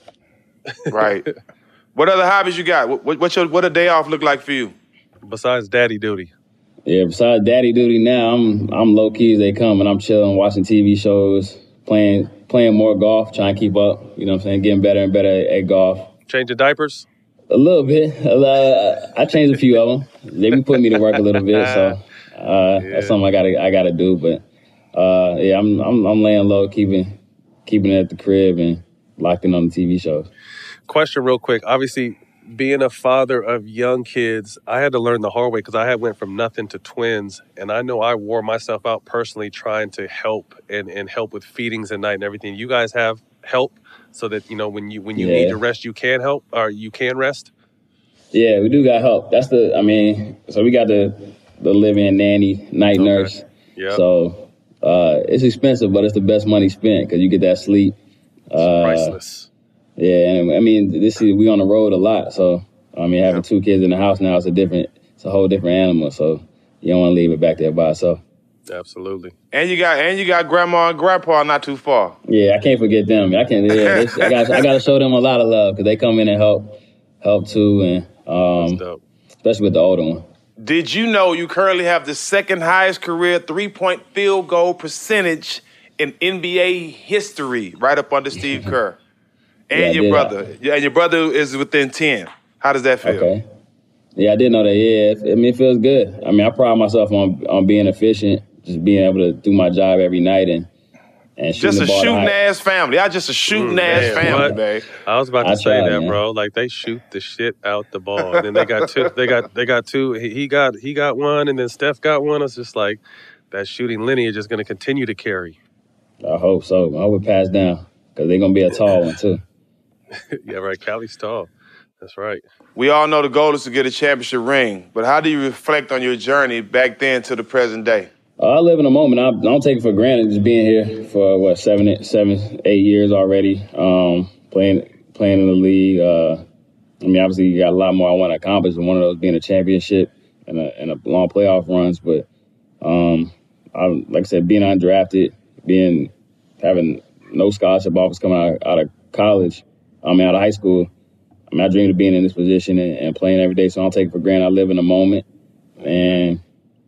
Right. What other hobbies you got? What what's your, what a day off look like for you? Besides daddy duty. Yeah, besides daddy duty now, I'm I'm low key as they come, and I'm chilling, watching T V shows, playing playing more golf, trying to keep up. You know what I'm saying? Getting better and better at, at golf. Changing diapers? A little bit. Uh, I changed a few of them. They be putting me to work a little bit, so uh, yeah. that's something I gotta I gotta do. But uh, yeah, I'm I'm I'm laying low, keeping keeping it at the crib and locked in on the T V shows. Question real quick. Obviously, being a father of young kids, I had to learn the hard way because I had went from nothing to twins. And I know I wore myself out personally trying to help and, and help with feedings at night and everything. You guys have help so that, you know, when you when you yeah. need to rest, you can help or you can rest? Yeah, we do got help. That's the, I mean, so we got the, the live-in nanny, night okay. nurse. Yeah. So uh, it's expensive, but it's the best money spent because you get that sleep. Uh, priceless. Yeah, and I mean, this is we on the road a lot, so I mean, having yeah. two kids in the house now is a different, it's a whole different animal. So you don't want to leave it back there by itself. Absolutely. And you got and you got grandma and grandpa not too far. Yeah, I can't forget them. I can't. Yeah, they, I got I got to show them a lot of love because they come in and help, help too, and um, especially with the older one. Did you know you currently have the second highest career three-point field goal percentage in N B A history, right up under Steve Kerr? And yeah, your brother. Yeah, and your brother is within ten. How does that feel? Okay. Yeah, I did know that. Yeah, I mean, it feels good. I mean, I pride myself on on being efficient, just being able to do my job every night and and just a shooting ass family. I just a shooting mm, ass man, family, man. I was about to I say tried, that, man. bro. Like they shoot the shit out the ball, and then they got two. They got they got two. He, he got he got one, and then Steph got one. It's just like that shooting lineage is going to continue to carry. I hope so. I would pass down because they're gonna be a tall one too. Yeah, right. Cali's tall. That's right. We all know the goal is to get a championship ring, but how do you reflect on your journey back then to the present day? Uh, I live in the moment. I, I don't take it for granted just being here for what seven, eight, seven, eight years already. Um, playing, playing in the league. Uh, I mean, obviously, you got a lot more I want to accomplish. And one of those being a championship and a, and a long playoff runs. But um, I, like I said, being undrafted, being having no scholarship offers coming out, out of college. I mean, out of high school. I mean, I dreamed of being in this position and, and playing every day. So I don't take it for granted. I live in the moment, and.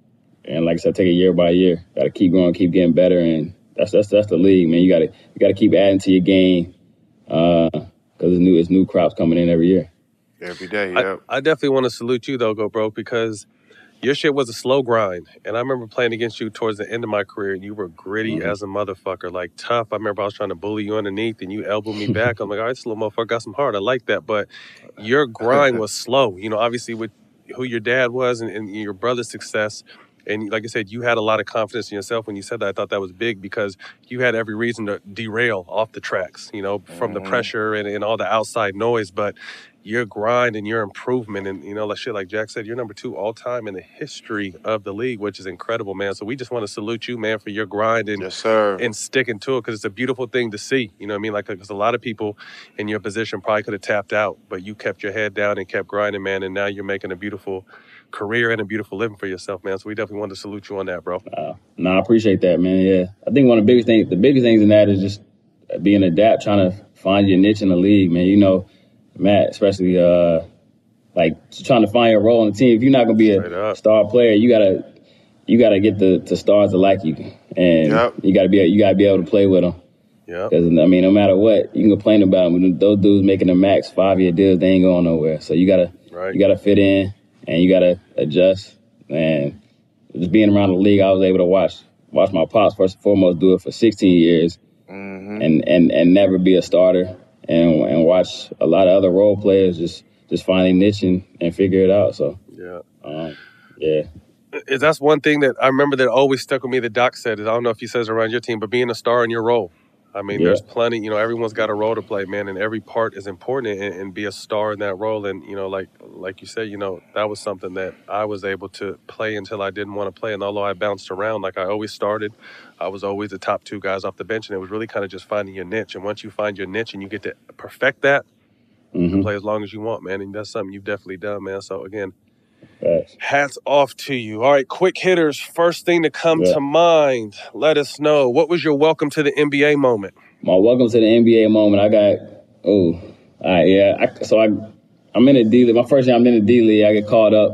And like I said, take it year by year. Got to keep growing, keep getting better, and that's that's that's the league, man. You got to you got to keep adding to your game because uh, it's new it's new crops coming in every year. Every day, yeah. I, I definitely want to salute you though, Go Bro, because your shit was a slow grind, and I remember playing against you towards the end of my career, and you were gritty mm-hmm. as a motherfucker, like tough. I remember I was trying to bully you underneath, and you elbowed me back. I'm like, all right, this little motherfucker got some heart. I like that, but your grind was slow. You know, obviously with who your dad was and, and your brother's success. And like I said, you had a lot of confidence in yourself when you said that. I thought that was big because you had every reason to derail off the tracks, you know, from mm-hmm. the pressure and, and all the outside noise. But your grind and your improvement and, you know, like shit, like Jack said, you're number two all time in the history of the league, which is incredible, man. So we just want to salute you, man, for your grind and, yes, sir. and sticking to it because it's a beautiful thing to see. You know what I mean? Like, because a lot of people in your position probably could have tapped out, but you kept your head down and kept grinding, man. And now you're making a beautiful career and a beautiful living for yourself, man. So we definitely want to salute you on that, bro. Uh, no, I appreciate that, man. Yeah. I think one of the biggest things, the biggest things in that is just being adapt, trying to find your niche in the league, man. You know, Matt, especially, uh, like trying to find your role on the team. If you're not going to be a star player, you gotta, you gotta get the, the stars to like you, and yep. you gotta be, you gotta be able to play with them. Yeah. Because I mean, no matter what, you can complain about them. When those dudes making the max five year deals, they ain't going nowhere. So you gotta, right. you gotta fit in, and you gotta adjust. And just being around the league, I was able to watch, watch my pops first and foremost do it for sixteen years, mm-hmm. and and and never be a starter, and and watch a lot of other role players just. Just find a niche and, and figure it out. So, yeah. Um, yeah. That's one thing that I remember that always stuck with me that Doc said. Is I don't know if he says around your team, but being a star in your role. I mean, yeah. there's plenty, you know, everyone's got a role to play, man, and every part is important and, and be a star in that role. And, you know, like like you said, you know, that was something that I was able to play until I didn't want to play. And although I bounced around, like I always started, I was always the top two guys off the bench. And it was really kind of just finding your niche. And once you find your niche and you get to perfect that, you mm-hmm. can play as long as you want, man. And that's something you've definitely done, man. So, again, Thanks. Hats off to you. All right, quick hitters. First thing to come yeah. to mind. Let us know. What was your welcome to the N B A moment? My welcome to the N B A moment. I got, oh, all right, yeah. I, so I, I'm in the D League. My first year I'm in the D League. I get called up.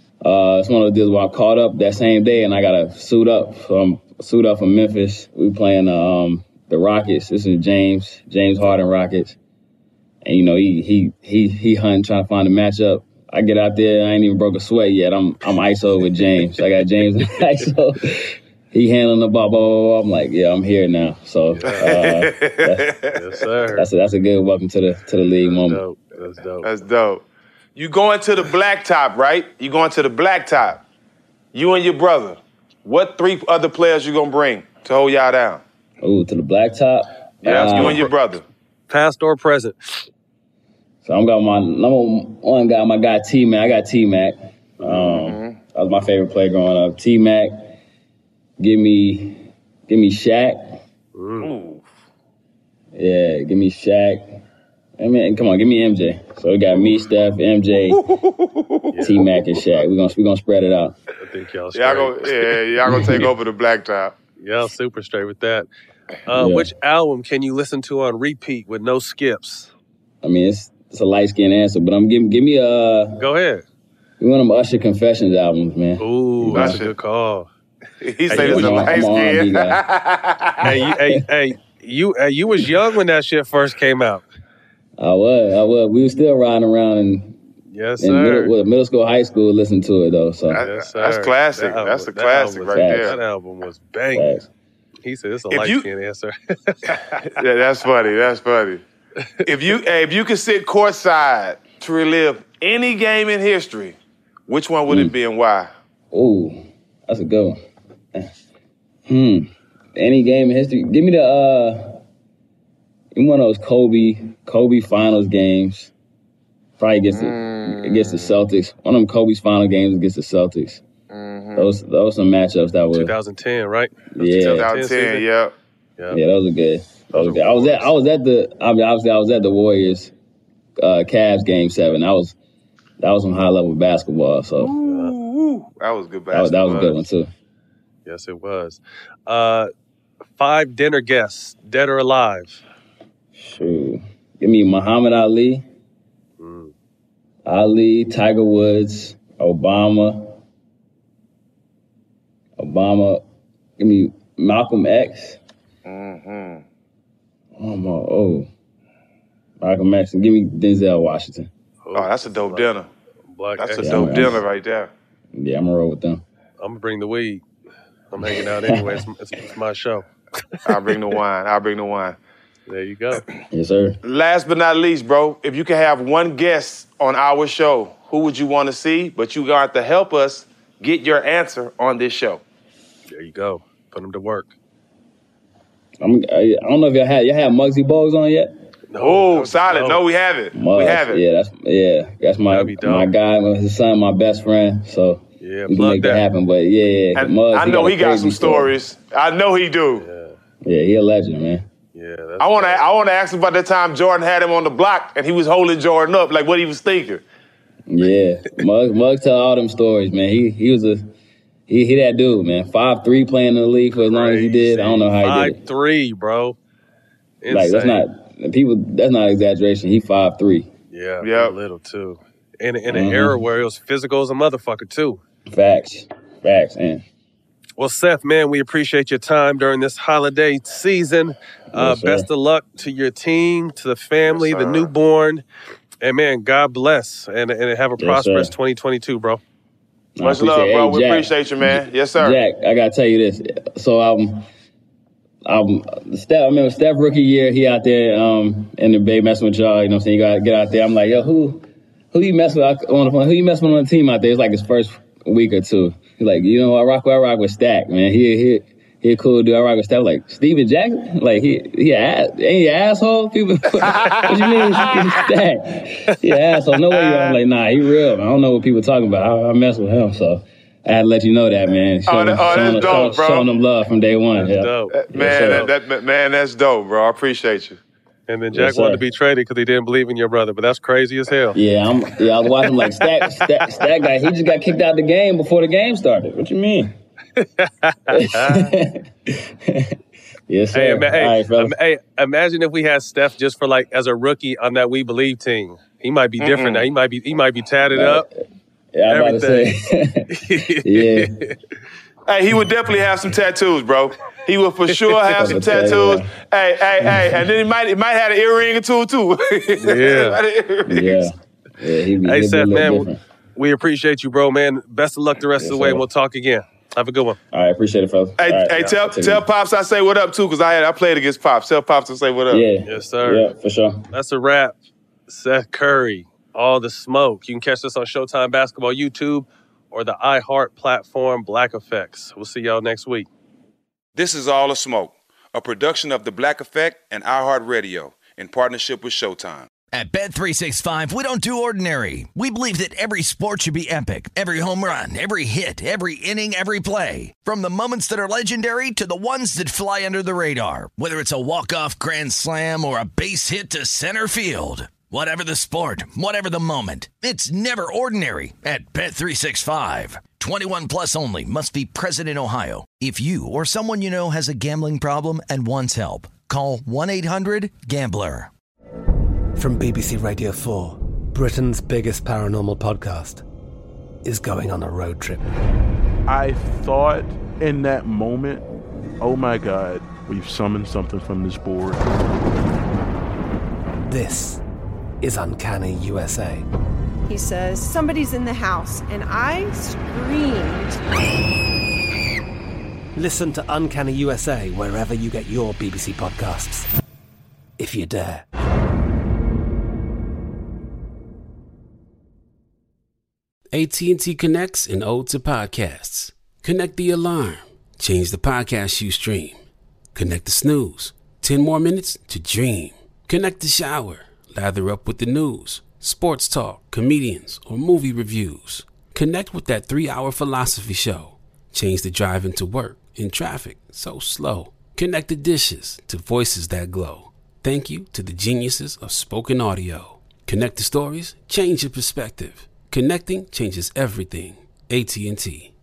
Uh, it's one of the deals where I'm called up that same day, and I got to suit up. So I'm suit up from Memphis. We playing um, the Rockets. This is James, James Harden Rockets. And, you know, he he he he hunting, trying to find a matchup. I get out there, I ain't even broke a sweat yet. I'm I'm I S O with James. I got James I S O. He handling the ball, blah, blah, blah. I'm like, yeah, I'm here now. So uh, that's, yes, sir. That's a, that's a good welcome to the to the league that's moment. Dope. That's dope. That's dope. You going to the blacktop, right? You going to the blacktop. You and your brother. What three other players you gonna bring to hold y'all down? Ooh, to the blacktop? Yeah, uh, you and your brother. Past or present? So I'm got my number one guy, my guy T-Mac. I got T-Mac. Um, mm-hmm. That was my favorite player growing up. T-Mac. Give me, give me Shaq. Ooh. Yeah, give me Shaq. I mean, come on, give me M J. So we got me, Steph, M J, yeah. T-Mac, and Shaq. We're gonna we gonna spread it out. I think y'all straight. Y'all gonna, yeah, y'all gonna take over the blacktop. Y'all super straight with that. Uh, yeah. Which album can you listen to on repeat with no skips? I mean, it's it's a light skinned answer, but I'm giving give me a. Go ahead. One of them Usher Confessions albums, man. Ooh, that's a good call. He hey, said it's a light skin. Hey, you, hey, hey, you, hey, you was young when that shit first came out. I was, I was. We were still riding around in, yes, in sir. Middle, well, middle school, high school, listening to it though. So that, yes, that's classic. That that's the that classic was, right there. That album was banging. He said it's a light you, skin answer. Yeah, that's funny. That's funny. If you, hey, if you could sit courtside to relive any game in history, which one would mm. it be and why? Ooh, that's a good one. Hmm. Any game in history. Give me the uh one of those Kobe, Kobe finals games. Probably against the mm. against the Celtics. One of them Kobe's final games against the Celtics. Mm-hmm. Those those some matchups that were twenty ten, right? Yeah. twenty ten, yeah. Yeah, yeah, those are good. Those are good. I was at I was at the I mean obviously I was at the Warriors uh Cavs game seven. That was that was some high level basketball. So Ooh, that was good basketball. That was, that was a good one too. Yes, it was. Uh, five dinner guests, dead or alive. Sure. Give me Muhammad Ali, mm. Ali, Tiger Woods, Obama, Obama. Give me Malcolm X. Mm-hmm. Oh my, oh, Malcolm X. And give me Denzel Washington. Oh, that's a dope Black, dinner. Black that's X. a yeah, dope I'm, dinner right there. Yeah, I'm gonna roll with them. I'm gonna bring the weed. I'm hanging out anyway. It's, it's, it's my show. I'll bring the wine. I'll bring the wine. There you go. Yes, sir. Last but not least, bro, if you could have one guest on our show, who would you want to see? But you got to help us get your answer on this show. There you go. Put them to work. I'm, I don't know if y'all had y'all had Muggsy Bogues on yet. No, oh, solid. No. no, we haven't. Muggs, we haven't. Yeah, that's yeah, that's my my guy, his son, my best friend. So yeah, we can make that happen. But yeah, yeah. Muggs, I know he, got, he got some story. stories. I know he do. Yeah, yeah he a legend, man. Yeah, that's I want to. I want to ask him about the time Jordan had him on the block and he was holding Jordan up, like what he was thinking. Yeah, Muggs, Muggs tell all them stories, man. He he was a he he that dude, man. five three playing in the league for as long as he did. I don't know how he did it. five three, bro. Insane. Like that's not people. That's not exaggeration. He five three. Yeah, yeah, little too. In in an mm-hmm. era where it was physical as a motherfucker too. Facts, facts, man. Well, Seth, man, we appreciate your time during this holiday season. Uh, yes, best of luck to your team, to the family, yes, the newborn. And, man, God bless. And, and have a yes, prosperous sir. twenty twenty-two, bro. Much love, bro. Hey, we Jack, appreciate you, man. Yes, sir. Jack, I got to tell you this. So, um, um, Steph, I remember Steph rookie year, he out there um, in the Bay messing with y'all. You know what I'm saying? You got to get out there. I'm like, yo, who who you messing with on the phone? Who you messing with on the team out there? It's like his first week or two. He's like, you know, I rock with, I rock with Stack, man. He, he, he a cool dude. I rock with Stack. Like, Steven Jackson? Like, he, he ass, ain't he an asshole? People, what you mean, Stack? He an asshole. No way you I'm like, nah, he real, man. I don't know what people talking about. I, I mess with him, so I had to let you know that, man. Show oh, that, them, oh that's them, dope, show, bro. Showing them love from day one. That's yeah. dope. Uh, man, yes, that, that, man, that's dope, bro. I appreciate you. And then Jack yes, wanted to be traded because he didn't believe in your brother, but that's crazy as hell. Yeah, I'm. Yeah, I was watching him like Stack, Stack, Stack guy. He just got kicked out of the game before the game started. What you mean? Yes, sir. Hey, ima- hey, right, um, hey, imagine if we had Steph just for like as a rookie on that We Believe team. He might be different Mm-mm. now. He might be. He might be tatted uh, up. Yeah, I'm about to say. Yeah. Hey, he would definitely have some tattoos, bro. He would for sure have some tattoos. You, hey, hey, hey, and then he might, he might have an earring or two too. Yeah. Yeah. Yeah. He, Hey, he Seth, man, different. we appreciate you, bro, man. Best of luck the rest Yes, of the way. sir. And we'll talk again. Have a good one. All right, appreciate it, fellas. Hey, All right, hey, all tell right, tell Pops I say what up too, because I had I played against Pops. Tell Pops to say what up. Yeah. Yes, sir. Yeah, for sure. That's a wrap. Seth Curry, All the Smoke. You can catch this on Showtime Basketball YouTube or the iHeart platform Black Effects. We'll see y'all next week. This is All the Smoke, a production of The Black Effect and iHeart Radio in partnership with Showtime. At Bet three sixty-five, we don't do ordinary. We believe that every sport should be epic. Every home run, every hit, every inning, every play. From the moments that are legendary to the ones that fly under the radar. Whether it's a walk-off grand slam or a base hit to center field. Whatever the sport, whatever the moment, it's never ordinary at Bet three sixty-five. twenty-one plus only. Must be present in Ohio. If you or someone you know has a gambling problem and wants help, call one eight hundred gambler. From B B C Radio four, Britain's biggest paranormal podcast is going on a road trip. I thought in that moment, oh my God, we've summoned something from this board. This is Uncanny U S A. He says, somebody's in the house, and I screamed. Listen to Uncanny U S A wherever you get your B B C podcasts, if you dare. A T and T connects an ode to podcasts. Connect the alarm. Change the podcast you stream. Connect the snooze. Ten more minutes to dream. Connect the shower. Lather up with the news, sports talk, comedians, or movie reviews. Connect with that three-hour philosophy show. Change the drive into work in traffic so slow. Connect the dishes to voices that glow. Thank you to the geniuses of spoken audio. Connect the stories. Change your perspective. Connecting changes everything. A T and T.